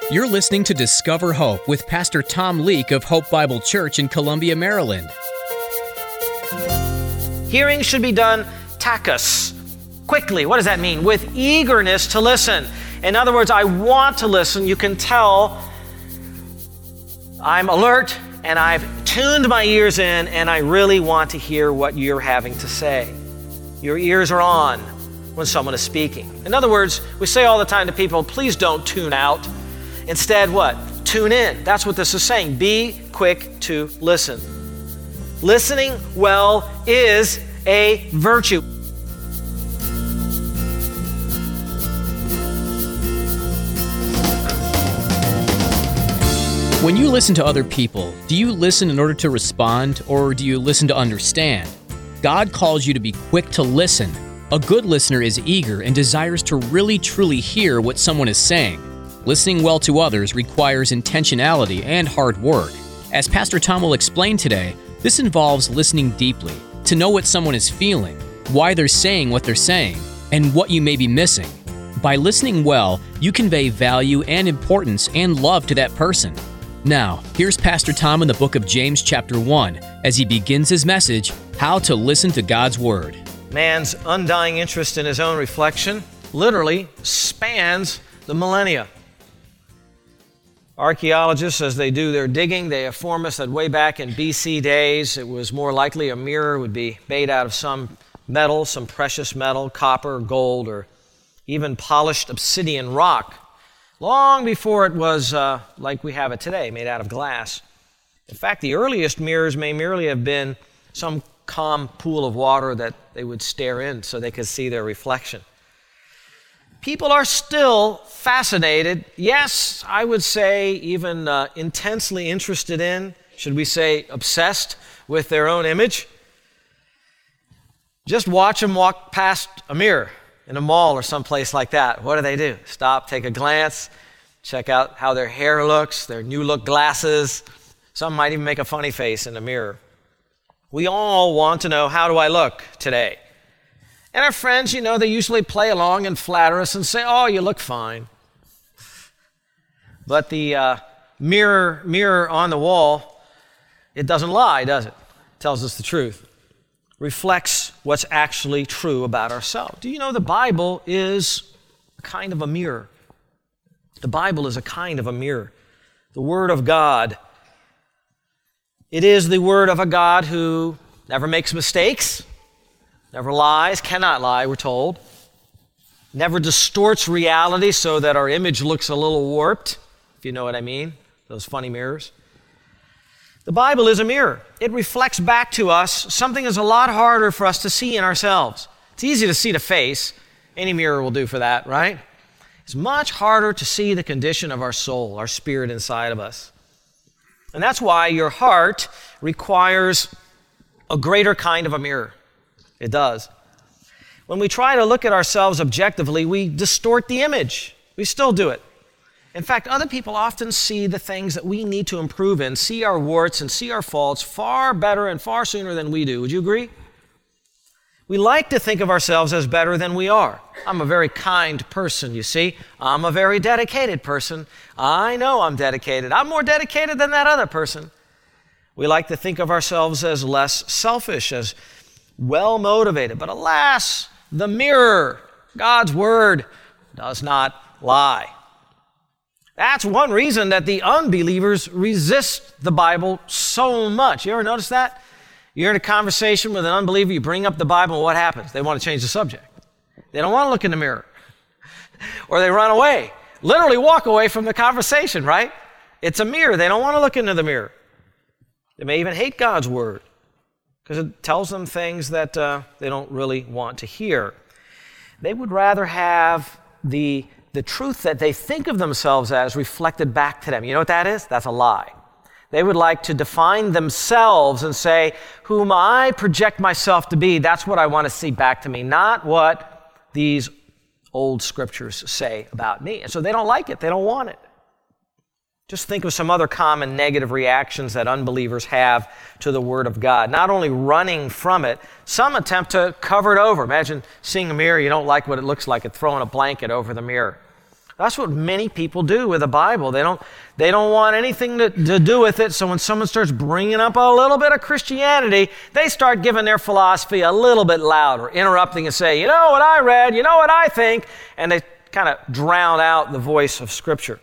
You're listening to Discover Hope with Pastor Tom Leake of Hope Bible Church in Columbia, Maryland. Hearing should be done tachus, quickly. What does that mean? With eagerness to listen. In other words, I want to listen. You can tell I'm alert and I've tuned my ears in and I really want to hear what you're having to say. Your ears are on when someone is speaking. In other words, we say all the time to people, please don't tune out. Instead, what? Tune in. That's what this is saying. Be quick to listen. Listening well is a virtue. When you listen to other people, do you listen in order to respond, or do you listen to understand? God calls you to be quick to listen. A good listener is eager and desires to really truly hear what someone is saying. Listening well to others requires intentionality and hard work. As Pastor Tom will explain today, this involves listening deeply, to know what someone is feeling, why they're saying what they're saying, and what you may be missing. By listening well, you convey value and importance and love to that person. Now, here's Pastor Tom in the book of James chapter 1, as he begins his message, How to Listen to God's Word. Man's undying interest in his own reflection literally spans the millennia. Archaeologists, as they do their digging, they inform us that way back in BC days, it was more likely a mirror would be made out of some metal, some precious metal, copper, gold, or even polished obsidian rock, long before it was like we have it today, made out of glass. In fact, the earliest mirrors may merely have been some calm pool of water that they would stare in so they could see their reflection. People are still fascinated, yes, I would say even intensely interested in, should we say obsessed with their own image. Just watch them walk past a mirror in a mall or someplace like that. What do? Stop, take a glance, check out how their hair looks, their new look glasses. Some might even make a funny face in the mirror. We all want to know, how do I look today? And our friends, they usually play along and flatter us and say, oh, you look fine. But the mirror on the wall, it doesn't lie, does it? It tells us the truth. Reflects what's actually true about ourselves. Do you know the Bible is a kind of a mirror? The Bible is a kind of a mirror. The Word of God. It is the Word of a God who never makes mistakes, never lies, cannot lie, we're told. Never distorts reality so that our image looks a little warped, if you know what I mean, those funny mirrors. The Bible is a mirror. It reflects back to us something that's a lot harder for us to see in ourselves. It's easy to see the face. Any mirror will do for that, right? It's much harder to see the condition of our soul, our spirit inside of us. And that's why your heart requires a greater kind of a mirror. It does. When we try to look at ourselves objectively, we distort the image. We still do it. In fact, other people often see the things that we need to improve in, see our warts and see our faults far better and far sooner than we do. Would you agree? We like to think of ourselves as better than we are. I'm a very kind person, you see. I'm a very dedicated person. I know I'm dedicated. I'm more dedicated than that other person. We like to think of ourselves as less selfish, as well-motivated. But alas, the mirror, God's Word, does not lie. That's one reason that the unbelievers resist the Bible so much. You ever notice that? You're in a conversation with an unbeliever, you bring up the Bible, and what happens? They want to change the subject. They don't want to look in the mirror. Or they run away. Literally walk away from the conversation, right? It's a mirror. They don't want to look into the mirror. They may even hate God's Word because it tells them things that they don't really want to hear. They would rather have the truth that they think of themselves as reflected back to them. You know what that is? That's a lie. They would like to define themselves and say, whom I project myself to be, that's what I want to see back to me, not what these old scriptures say about me. And so they don't like it. They don't want it. Just think of some other common negative reactions that unbelievers have to the Word of God. Not only running from it, some attempt to cover it over. Imagine seeing a mirror, you don't like what it looks like, and throwing a blanket over the mirror. That's what many people do with the Bible. They don't want anything to do with it, so when someone starts bringing up a little bit of Christianity, they start giving their philosophy a little bit louder, interrupting and say, you know what I read, you know what I think, and they kind of drown out the voice of Scripture.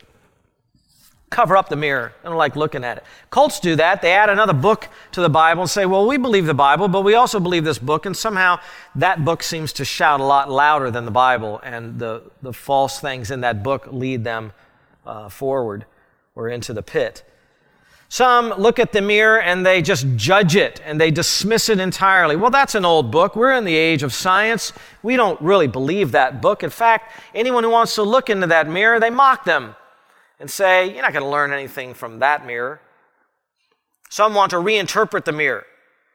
Cover up the mirror. I don't like looking at it. Cults do that. They add another book to the Bible and say, well, we believe the Bible, but we also believe this book, and somehow that book seems to shout a lot louder than the Bible, and the false things in that book lead them forward or into the pit. Some look at the mirror and they just judge it and they dismiss it entirely. Well, that's an old book. We're in the age of science. We don't really believe that book. In fact, anyone who wants to look into that mirror, they mock them and say, you're not going to learn anything from that mirror. Some want to reinterpret the mirror,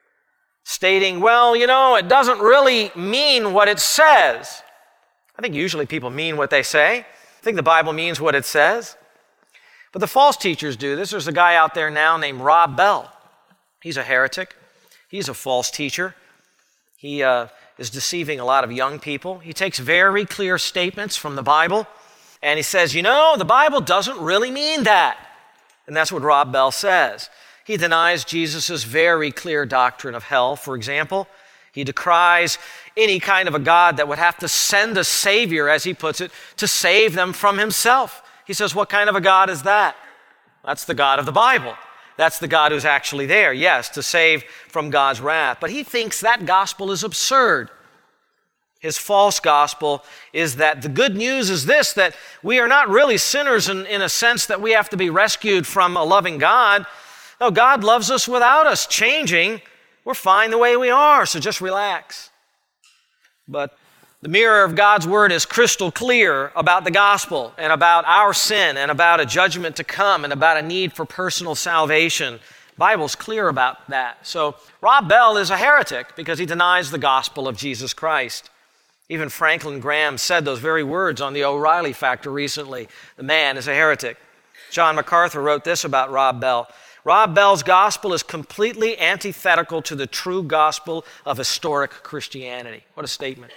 stating, well, you know, it doesn't really mean what it says. I think usually people mean what they say. I think the Bible means what it says. But the false teachers do this. There's a guy out there now named Rob Bell. He's a heretic. He's a false teacher. He is deceiving a lot of young people. He takes very clear statements from the Bible, and he says, you know, the Bible doesn't really mean that. And that's what Rob Bell says. He denies Jesus' very clear doctrine of hell, for example. He decries any kind of a God that would have to send a Savior, as he puts it, to save them from himself. He says, what kind of a God is that? That's the God of the Bible. That's the God who's actually there, yes, to save from God's wrath. But he thinks that gospel is absurd. His false gospel is that the good news is this, that we are not really sinners in a sense that we have to be rescued from a loving God. No, God loves us without us changing. We're fine the way we are, so just relax. But the mirror of God's word is crystal clear about the gospel and about our sin and about a judgment to come and about a need for personal salvation. The Bible's clear about that. So Rob Bell is a heretic because he denies the gospel of Jesus Christ. Even Franklin Graham said those very words on the O'Reilly Factor recently. The man is a heretic. John MacArthur wrote this about Rob Bell. Rob Bell's gospel is completely antithetical to the true gospel of historic Christianity. What a statement.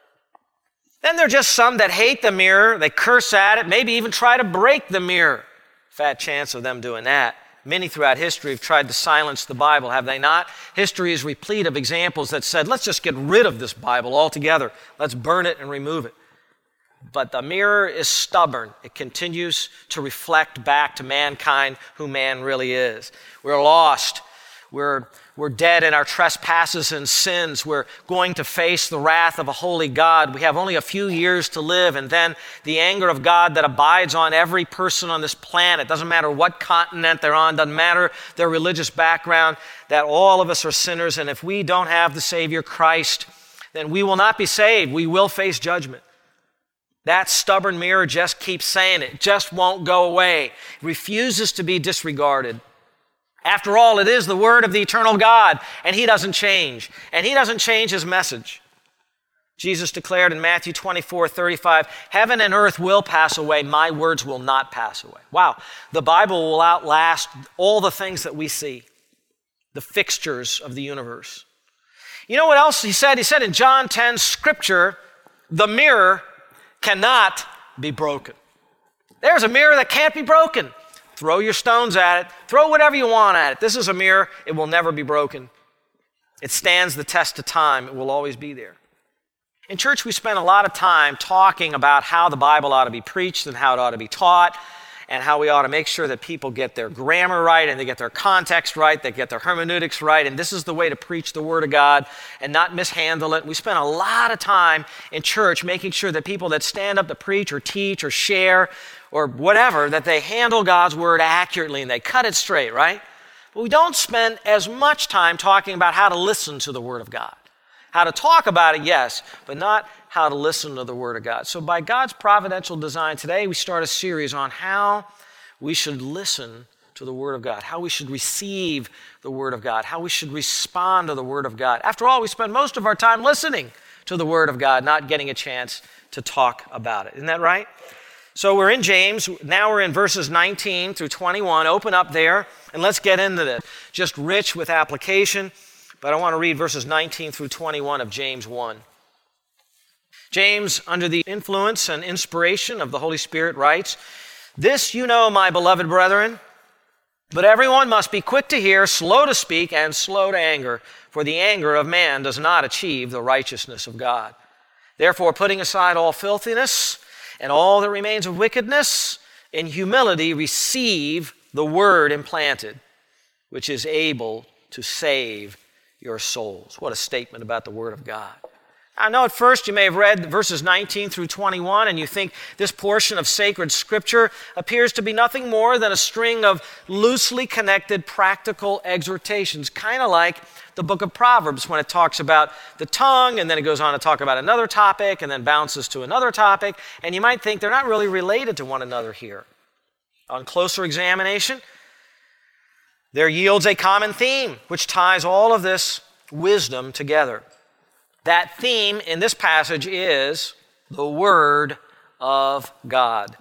Then there are just some that hate the mirror. They curse at it, maybe even try to break the mirror. Fat chance of them doing that. Many throughout history have tried to silence the Bible, have they not? History is replete of examples that said, let's just get rid of this Bible altogether. Let's burn it and remove it. But the mirror is stubborn. It continues to reflect back to mankind who man really is. We're lost. We're dead in our trespasses and sins. We're going to face the wrath of a holy God. We have only a few years to live, and then the anger of God that abides on every person on this planet. Doesn't matter what continent they're on, doesn't matter their religious background, that all of us are sinners, and if we don't have the Savior Christ, then we will not be saved. We will face judgment. That stubborn mirror just keeps saying it. It just won't go away. It refuses to be disregarded. After all, it is the word of the eternal God, and he doesn't change. And he doesn't change his message. Jesus declared in Matthew 24:35, heaven and earth will pass away, my words will not pass away. Wow, the Bible will outlast all the things that we see, the fixtures of the universe. You know what else he said? He said in John 10, Scripture, the mirror cannot be broken. There's a mirror that can't be broken. Throw your stones at it. Throw whatever you want at it. This is a mirror. It will never be broken. It stands the test of time. It will always be there. In church, we spend a lot of time talking about how the Bible ought to be preached and how it ought to be taught and how we ought to make sure that people get their grammar right and they get their context right, they get their hermeneutics right, and this is the way to preach the Word of God and not mishandle it. We spend a lot of time in church making sure that people that stand up to preach or teach or share or whatever, that they handle God's Word accurately and they cut it straight, right? But we don't spend as much time talking about how to listen to the Word of God. How to talk about it, yes, but not how to listen to the Word of God. So by God's providential design, today we start a series on how we should listen to the Word of God, how we should receive the Word of God, how we should respond to the Word of God. After all, we spend most of our time listening to the Word of God, not getting a chance to talk about it. Isn't that right? So we're in James. Now we're in verses 19 through 21. Open up there, and let's get into this. Just rich with application. But I want to read verses 19 through 21 of James 1. James, under the influence and inspiration of the Holy Spirit, writes, "This you know, my beloved brethren, but everyone must be quick to hear, slow to speak, and slow to anger, for the anger of man does not achieve the righteousness of God. Therefore, putting aside all filthiness and all that remains of wickedness, in humility receive the word implanted, which is able to save your souls." What a statement about the Word of God. I know at first you may have read verses 19 through 21 and you think this portion of sacred Scripture appears to be nothing more than a string of loosely connected practical exhortations, kind of like the book of Proverbs when it talks about the tongue and then it goes on to talk about another topic and then bounces to another topic, and you might think they're not really related to one another here. On closer examination, there yields a common theme which ties all of this wisdom together. That theme in this passage is the Word of God.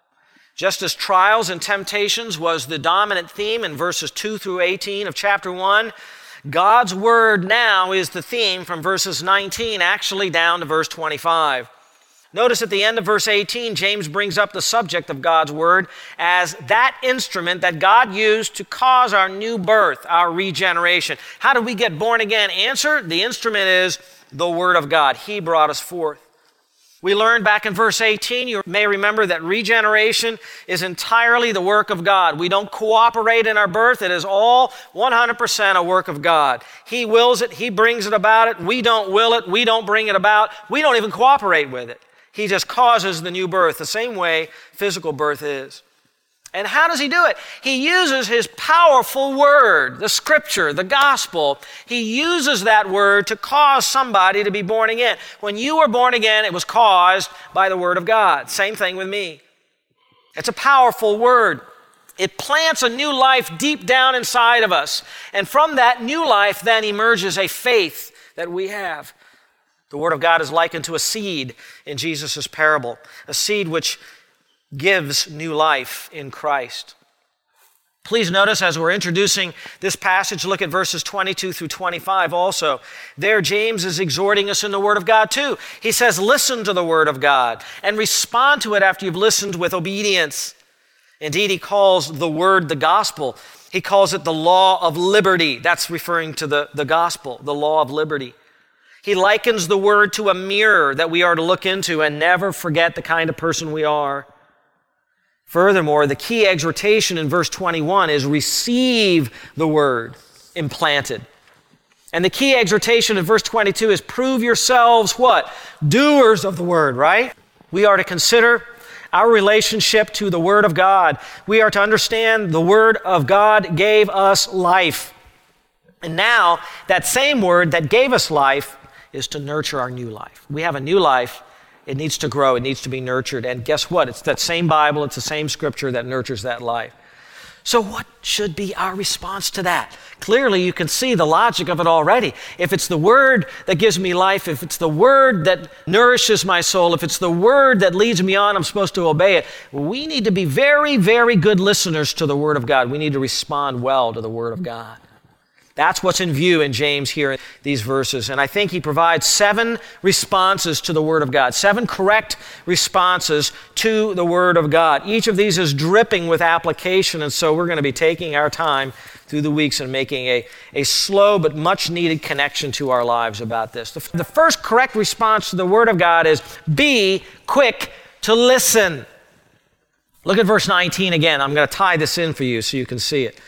Just as trials and temptations was the dominant theme in verses 2 through 18 of chapter 1, God's Word now is the theme from verses 19 actually down to verse 25. Notice at the end of verse 18, James brings up the subject of God's Word as that instrument that God used to cause our new birth, our regeneration. How do we get born again? Answer, the instrument is the Word of God. He brought us forth. We learned back in verse 18, you may remember that regeneration is entirely the work of God. We don't cooperate in our birth. It is all 100% a work of God. He wills it. He brings it about it. We don't will it. We don't bring it about. We don't even cooperate with it. He just causes the new birth, the same way physical birth is. And how does he do it? He uses his powerful word, the Scripture, the gospel. He uses that word to cause somebody to be born again. When you were born again, it was caused by the Word of God. Same thing with me. It's a powerful word. It plants a new life deep down inside of us. And from that new life then emerges a faith that we have. The Word of God is likened to a seed in Jesus' parable, a seed which gives new life in Christ. Please notice as we're introducing this passage, look at verses 22 through 25 also. There James is exhorting us in the Word of God too. He says, listen to the Word of God and respond to it after you've listened with obedience. Indeed, he calls the Word the gospel. He calls it the law of liberty. That's referring to the gospel, the law of liberty. He likens the Word to a mirror that we are to look into and never forget the kind of person we are. Furthermore, the key exhortation in verse 21 is receive the Word implanted. And the key exhortation in verse 22 is prove yourselves what? Doers of the Word, right? We are to consider our relationship to the Word of God. We are to understand the Word of God gave us life. And now, that same Word that gave us life is to nurture our new life. We have a new life. It needs to grow. It needs to be nurtured. And guess what? It's that same Bible. It's the same Scripture that nurtures that life. So what should be our response to that? Clearly, you can see the logic of it already. If it's the Word that gives me life, if it's the Word that nourishes my soul, if it's the Word that leads me on, I'm supposed to obey it. We need to be very, very good listeners to the Word of God. We need to respond well to the Word of God. That's what's in view in James here in these verses. And I think he provides 7 responses to the Word of God, 7 correct responses to the Word of God. Each of these is dripping with application, and so we're going to be taking our time through the weeks and making a slow but much needed connection to our lives about this. The first correct response to the Word of God is be quick to listen. Look at verse 19 again. I'm going to tie this in for you so you can see it.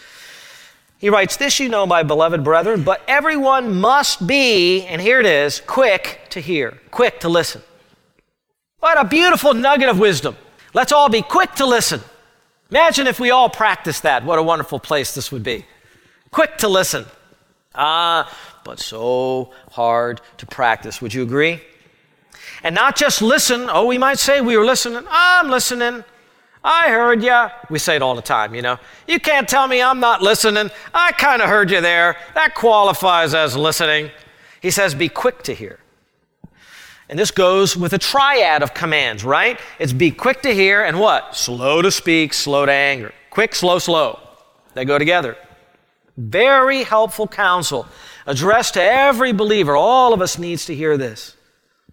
He writes, this you know, my beloved brethren, but everyone must be, and here it is, quick to hear, quick to listen. What a beautiful nugget of wisdom. Let's all be quick to listen. Imagine if we all practiced that. What a wonderful place this would be. Quick to listen. But so hard to practice. Would you agree? And not just listen. Oh, we might say we were listening. I'm listening. I heard ya. We say it all the time, you know. You can't tell me I'm not listening. I kind of heard you there. That qualifies as listening. He says, be quick to hear. And this goes with a triad of commands, right? It's be quick to hear and what? Slow to speak, slow to anger. Quick, slow, slow. They go together. Very helpful counsel addressed to every believer. All of us needs to hear this.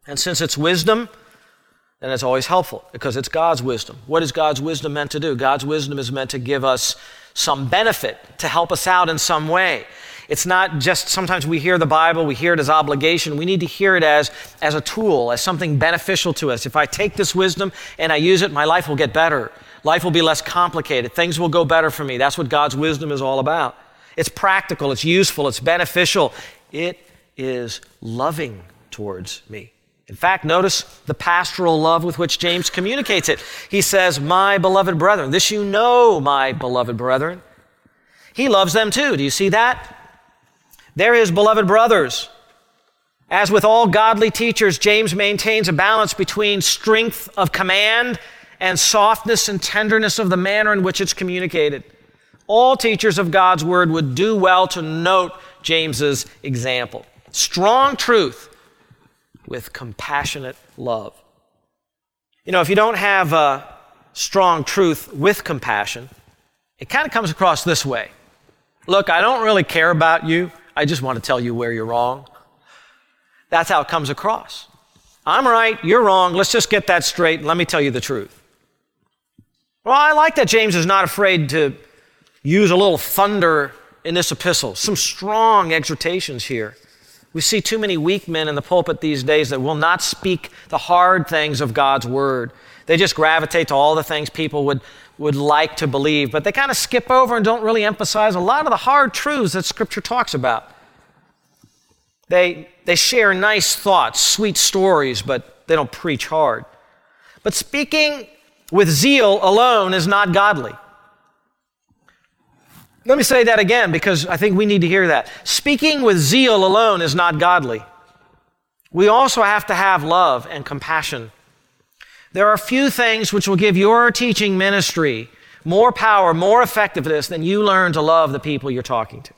And since it's wisdom, then it's always helpful because it's God's wisdom. What is God's wisdom meant to do? God's wisdom is meant to give us some benefit, to help us out in some way. It's not just sometimes we hear the Bible, we hear it as obligation. We need to hear it as a tool, as something beneficial to us. If I take this wisdom and I use it, my life will get better. Life will be less complicated. Things will go better for me. That's what God's wisdom is all about. It's practical, it's useful, it's beneficial. It is loving towards me. In fact, notice the pastoral love with which James communicates it. He says, my beloved brethren. This you know, my beloved brethren. He loves them too. Do you see that? They're his beloved brothers. As with all godly teachers, James maintains a balance between strength of command and softness and tenderness of the manner in which it's communicated. All teachers of God's word would do well to note James's example. Strong truth with compassionate love. You know, if you don't have strong truth with compassion, it kind of comes across this way. Look, I don't really care about you. I just want to tell you where you're wrong. That's how it comes across. I'm right, you're wrong. Let's just get that straight. And let me tell you the truth. Well, I like that James is not afraid to use a little thunder in this epistle. Some strong exhortations here. We see too many weak men in the pulpit these days that will not speak the hard things of God's word. They just gravitate to all the things people would like to believe, but they kind of skip over and don't really emphasize a lot of the hard truths that Scripture talks about. They share nice thoughts, sweet stories, but they don't preach hard. But speaking with zeal alone is not godly. Let me say that again because I think we need to hear that. Speaking with zeal alone is not godly. We also have to have love and compassion. There are few things which will give your teaching ministry more power, more effectiveness than you learn to love the people you're talking to.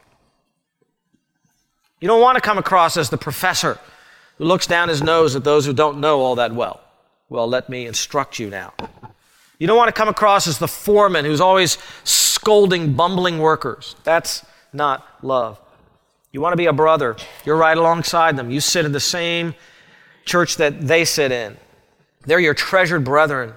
You don't want to come across as the professor who looks down his nose at those who don't know all that well. Well, let me instruct you now. You don't want to come across as the foreman who's always scolding, bumbling workers. That's not love. You want to be a brother. You're right alongside them. You sit in the same church that they sit in. They're your treasured brethren.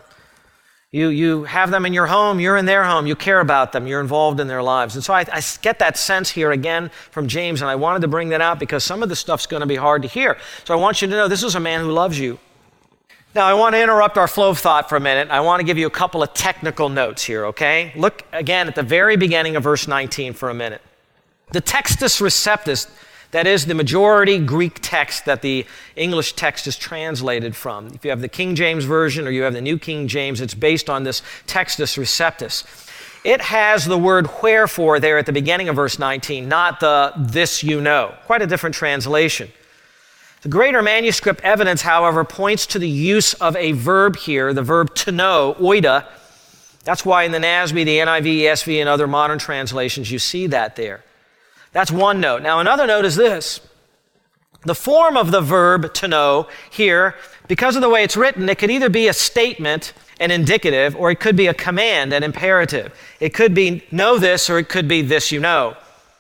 You have them in your home. You're in their home. You care about them. You're involved in their lives. And so I get that sense here again from James, and I wanted to bring that out because some of the stuff's going to be hard to hear. So I want you to know this is a man who loves you. Now, I want to interrupt our flow of thought for a minute. I want to give you a couple of technical notes here, okay? Look again at the very beginning of verse 19 for a minute. The Textus Receptus, that is the majority Greek text that the English text is translated from. If you have the King James Version or you have the New King James, it's based on this Textus Receptus. It has the word wherefore there at the beginning of verse 19, not the this you know. Quite a different translation. The greater manuscript evidence, however, points to the use of a verb here, the verb to know, oida. That's why in the NASB, the NIV, ESV, and other modern translations, you see that there. That's one note. Now, another note is this. The form of the verb to know here, because of the way it's written, it could either be a statement, an indicative, or it could be a command, an imperative. It could be know this, or it could be this you know.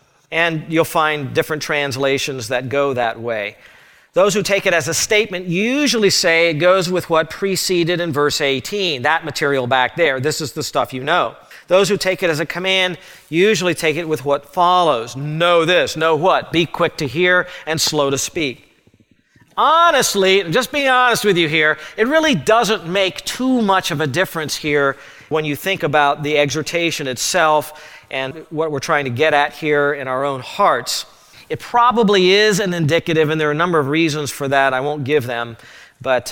And you'll find different translations that go that way. Those who take it as a statement usually say it goes with what preceded in verse 18, that material back there. This is the stuff you know. Those who take it as a command usually take it with what follows. Know this, know what? Be quick to hear and slow to speak. Honestly, just being honest with you here, it really doesn't make too much of a difference here when you think about the exhortation itself and what we're trying to get at here in our own hearts. It probably is an indicative, and there are a number of reasons for that. I won't give them, but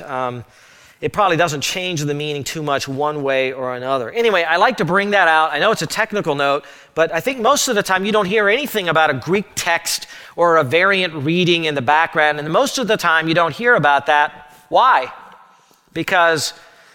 it probably doesn't change the meaning too much one way or another. Anyway, I like to bring that out. I know it's a technical note, but I think most of the time you don't hear anything about a Greek text or a variant reading in the background, and most of the time you don't hear about that. Why? Because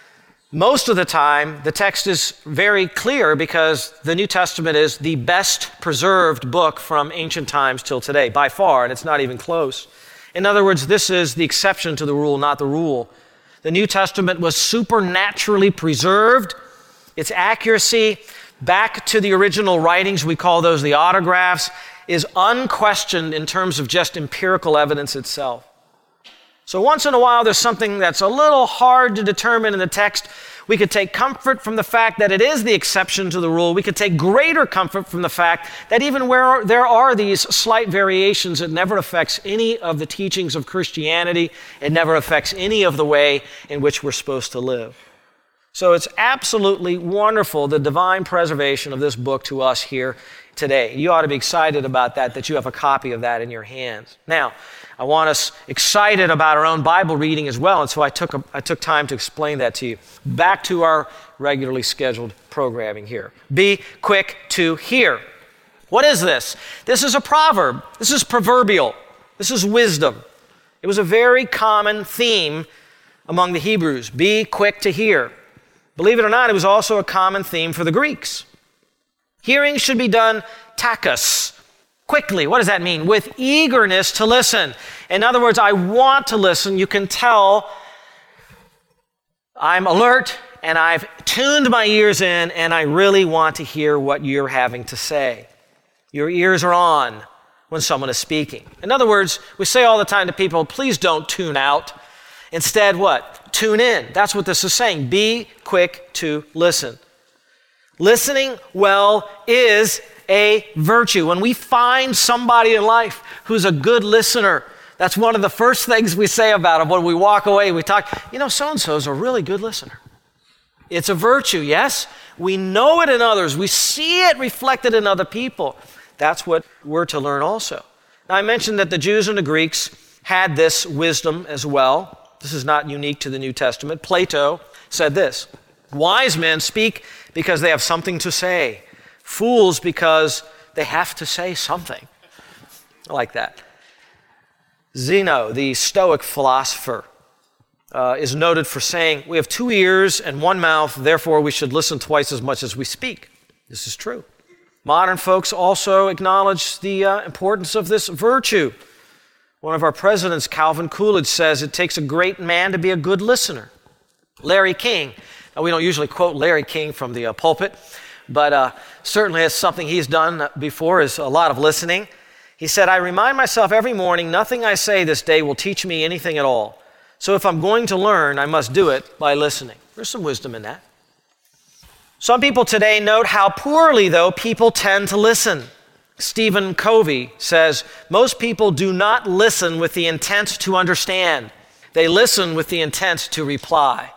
most of the time the text is very clear because the New Testament is the best preserved book from ancient times till today, by far, and it's not even close. In other words, this is the exception to the rule, not the rule. The New Testament was supernaturally preserved. Its accuracy back to the original writings, we call those the autographs, is unquestioned in terms of just empirical evidence itself. So once in a while, there's something that's a little hard to determine in the text. We could take comfort from the fact that it is the exception to the rule. We could take greater comfort from the fact that even where there are these slight variations, it never affects any of the teachings of Christianity. It never affects any of the way in which we're supposed to live. So it's absolutely wonderful, the divine preservation of this book to us here today. You ought to be excited about that you have a copy of that in your hands. Now, I want us excited about our own Bible reading as well, and so I took time to explain that to you. Back to our regularly scheduled programming here. Be quick to hear. What is this? This is a proverb. This is proverbial. This is wisdom. It was a very common theme among the Hebrews. Be quick to hear. Believe it or not, it was also a common theme for the Greeks. Hearing should be done tachus, quickly. What does that mean? With eagerness to listen. In other words, I want to listen. You can tell I'm alert and I've tuned my ears in and I really want to hear what you're having to say. Your ears are on when someone is speaking. In other words, we say all the time to people, please don't tune out. Instead, what? Tune in. That's what this is saying. Be quick to listen. Listening well is a virtue. When we find somebody in life who's a good listener, that's one of the first things we say about them. When we walk away, we talk, so-and-so is a really good listener. It's a virtue, yes? We know it in others. We see it reflected in other people. That's what we're to learn also. Now, I mentioned that the Jews and the Greeks had this wisdom as well. This is not unique to the New Testament. Plato said this, wise men speak because they have something to say. Fools because they have to say something. I like that. Zeno, the Stoic philosopher, is noted for saying, we have 2 ears and 1 mouth, therefore we should listen twice as much as we speak. This is true. Modern folks also acknowledge the importance of this virtue. One of our presidents, Calvin Coolidge, says it takes a great man to be a good listener. Larry King, now we don't usually quote Larry King from the pulpit, but certainly it's something he's done before, is a lot of listening. He said, I remind myself every morning, nothing I say this day will teach me anything at all. So if I'm going to learn, I must do it by listening. There's some wisdom in that. Some people today note how poorly, though, people tend to listen. Stephen Covey says, most people do not listen with the intent to understand. They listen with the intent to reply.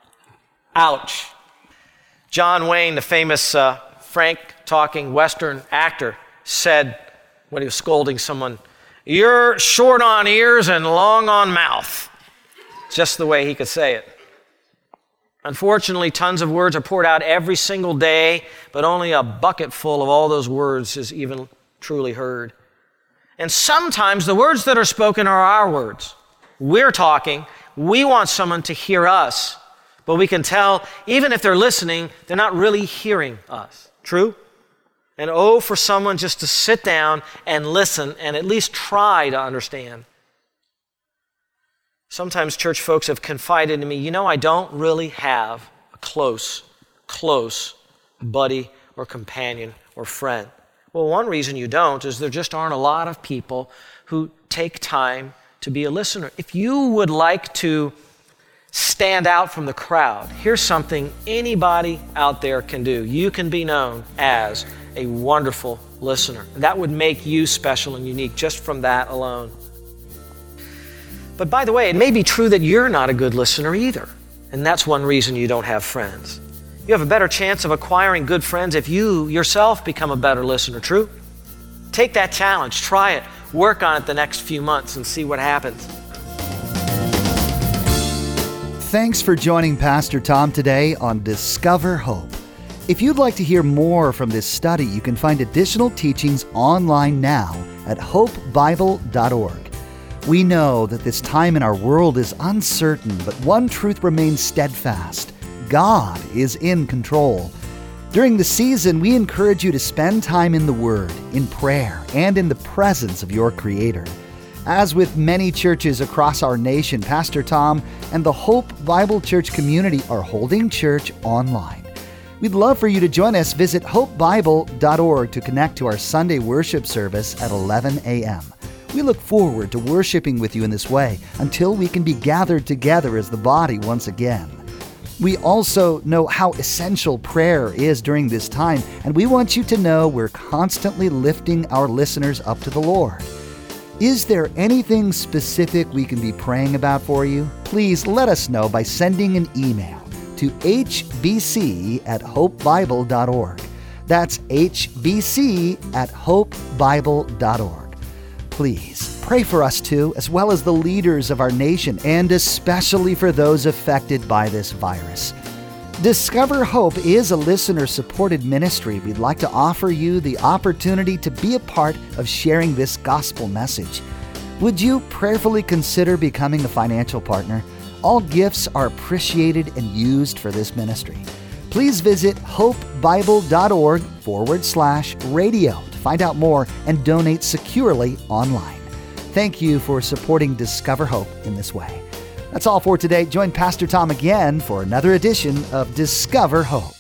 Ouch. John Wayne, the famous frank-talking Western actor, said when he was scolding someone, you're short on ears and long on mouth. Just the way he could say it. Unfortunately, tons of words are poured out every single day, but only a bucket full of all those words is even truly heard. And sometimes the words that are spoken are our words. We're talking. We want someone to hear us, but we can tell, even if they're listening, they're not really hearing us. True? And oh, for someone just to sit down and listen and at least try to understand. Sometimes church folks have confided in me, I don't really have a close buddy or companion or friend. Well, one reason you don't is there just aren't a lot of people who take time to be a listener. If you would like to stand out from the crowd, here's something anybody out there can do. You can be known as a wonderful listener. That would make you special and unique just from that alone. But by the way, it may be true that you're not a good listener either. And that's one reason you don't have friends. You have a better chance of acquiring good friends if you yourself become a better listener, true? Take that challenge, try it, work on it the next few months and see what happens. Thanks for joining Pastor Tom today on Discover Hope. If you'd like to hear more from this study, you can find additional teachings online now at hopebible.org. We know that this time in our world is uncertain, but one truth remains steadfast. God is in control. During the season, we encourage you to spend time in the Word, in prayer, and in the presence of your Creator. As with many churches across our nation, Pastor Tom and the Hope Bible Church community are holding church online. We'd love for you to join us. Visit hopebible.org to connect to our Sunday worship service at 11 a.m. We look forward to worshiping with you in this way until we can be gathered together as the body once again. We also know how essential prayer is during this time, and we want you to know we're constantly lifting our listeners up to the Lord. Is there anything specific we can be praying about for you? Please let us know by sending an email to hbc@hopebible.org. That's hbc@hopebible.org. Please pray for us too, as well as the leaders of our nation, and especially for those affected by this virus. Discover Hope is a listener-supported ministry. We'd like to offer you the opportunity to be a part of sharing this gospel message. Would you prayerfully consider becoming a financial partner? All gifts are appreciated and used for this ministry. Please visit hopebible.org/radio to find out more and donate securely online. Thank you for supporting Discover Hope in this way. That's all for today. Join Pastor Tom again for another edition of Discover Hope.